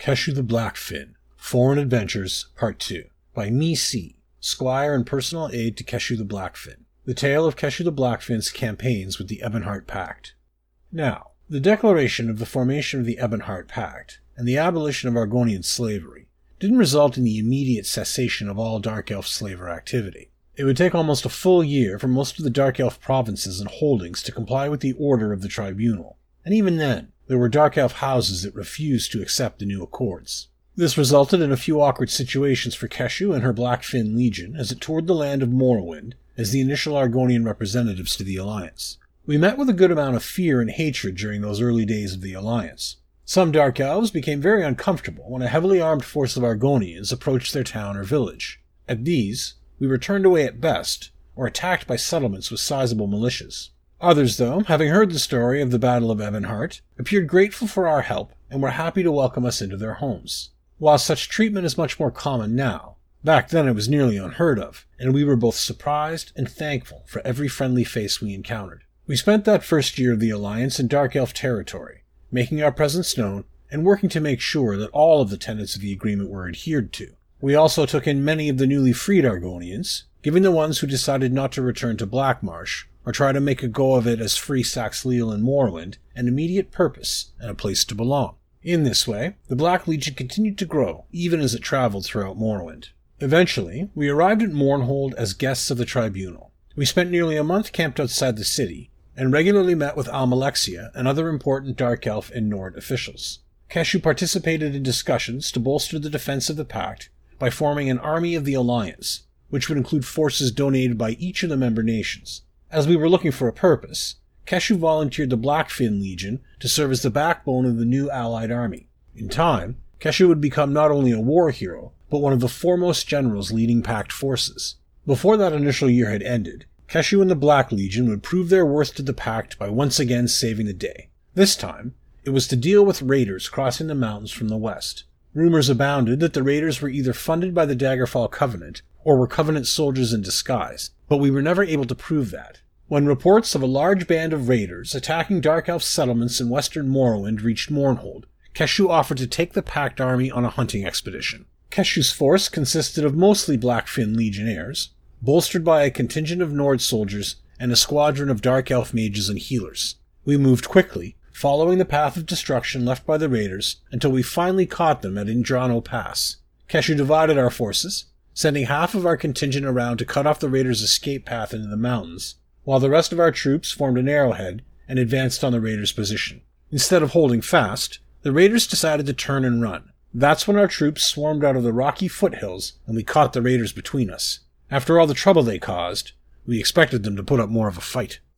Keshu the Blackfin, Foreign Adventures, Part 2, by Me C, Squire and personal aide to Keshu the Blackfin. The tale of Keshu the Blackfin's campaigns with the Ebonheart Pact. Now, the declaration of the formation of the Ebonheart Pact, and the abolition of Argonian slavery, didn't result in the immediate cessation of all Dark Elf slaver activity. It would take almost a full year for most of the Dark Elf provinces and holdings to comply with the order of the tribunal, and even then, there were Dark Elf houses that refused to accept the new accords. This resulted in a few awkward situations for Keshu and her Blackfin Legion as it toured the land of Morrowind as the initial Argonian representatives to the Alliance. We met with a good amount of fear and hatred during those early days of the Alliance. Some Dark Elves became very uncomfortable when a heavily armed force of Argonians approached their town or village. At these, we were turned away at best, or attacked by settlements with sizable militias. Others, though, having heard the story of the Battle of Ebonheart, appeared grateful for our help and were happy to welcome us into their homes. While such treatment is much more common now, back then it was nearly unheard of, and we were both surprised and thankful for every friendly face we encountered. We spent that first year of the Alliance in Dark Elf territory, making our presence known and working to make sure that all of the tenets of the agreement were adhered to. We also took in many of the newly freed Argonians, giving the ones who decided not to return to Blackmarsh or try to make a go of it as free Saxhleel and Morrowind an immediate purpose and a place to belong. In this way, the Black Legion continued to grow, even as it traveled throughout Morrowind. Eventually, we arrived at Mournhold as guests of the Tribunal. We spent nearly a month camped outside the city, and regularly met with Almalexia and other important Dark Elf and Nord officials. Keshu participated in discussions to bolster the defense of the Pact by forming an Army of the Alliance, which would include forces donated by each of the member nations. As we were looking for a purpose, Keshu volunteered the Blackfin Legion to serve as the backbone of the new allied army. In time, Keshu would become not only a war hero, but one of the foremost generals leading Pact forces. Before that initial year had ended, Keshu and the Black Legion would prove their worth to the Pact by once again saving the day. This time, it was to deal with raiders crossing the mountains from the west. Rumors abounded that the raiders were either funded by the Daggerfall Covenant or were Covenant soldiers in disguise, but we were never able to prove that. When reports of a large band of raiders attacking Dark Elf settlements in western Morrowind reached Mournhold, Keshu offered to take the Pact army on a hunting expedition. Keshu's force consisted of mostly Blackfin legionnaires, bolstered by a contingent of Nord soldiers and a squadron of Dark Elf mages and healers. We moved quickly, following the path of destruction left by the raiders until we finally caught them at Indrano Pass. Keshu divided our forces, sending half of our contingent around to cut off the raiders' escape path into the mountains, while the rest of our troops formed an arrowhead and advanced on the raiders' position. Instead of holding fast, the raiders decided to turn and run. That's when our troops swarmed out of the rocky foothills and we caught the raiders between us. After all the trouble they caused, we expected them to put up more of a fight.